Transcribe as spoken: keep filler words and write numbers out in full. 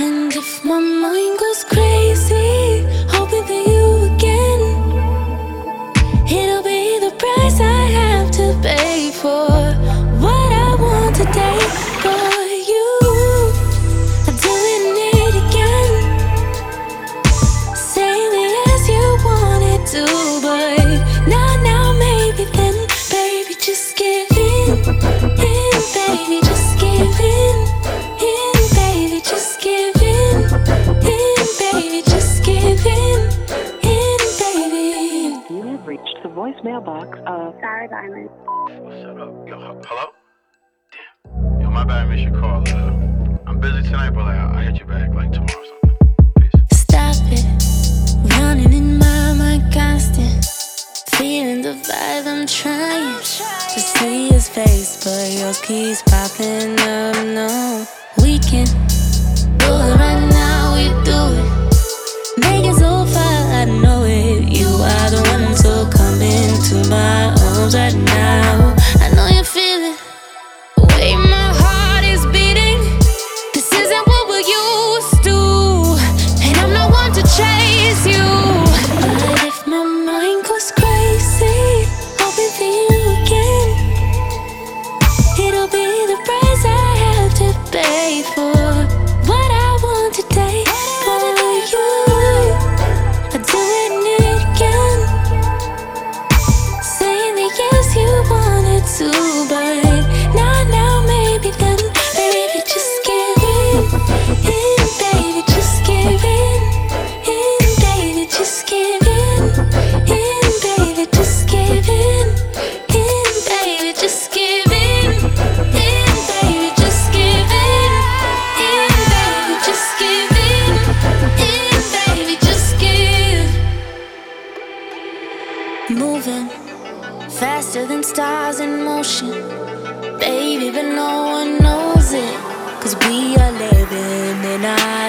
And if my mind goes crazy, hoping for you again, it'll be the price I have to pay for what I want today. For you, I'm doing it again, saying the yes you wanted to, but now, now, maybe then, baby, just give in, in, baby, just give in, in, baby, just give in, in, baby, just give in, in, baby. You have reached the voicemail box of Sarah Diamond. Shut up. Yo, h- hello? Damn. Yo, my bad, I missed your call. Uh, I'm busy tonight, but like, I'll, I'll hit you back like tomorrow or something. Peace. Stop it, running in my mind constant, feeling the vibe, I'm trying to see his face, but yours keeps popping up. No, we can do it right now, we do it, make it so far, I know it. You are the one, so come into my arms right now. I know you feel it, the way my heart is beating. This isn't what we're used to, and I'm not one to chase you. But if my mind goes crazy, hoping for you again, it'll be the price I have to pay for what I want today. For you, I'm doing it again, saying the yes you wanted to, but now, now, maybe then, baby, just give in, in, baby, just give in, in, baby, just give in, in, baby, just give in, in, baby, just give in, in, baby, just give in, in, baby, just give in, in, baby, just give. Moving faster than stars in motion, baby, but no one knows it, 'cause we are living in our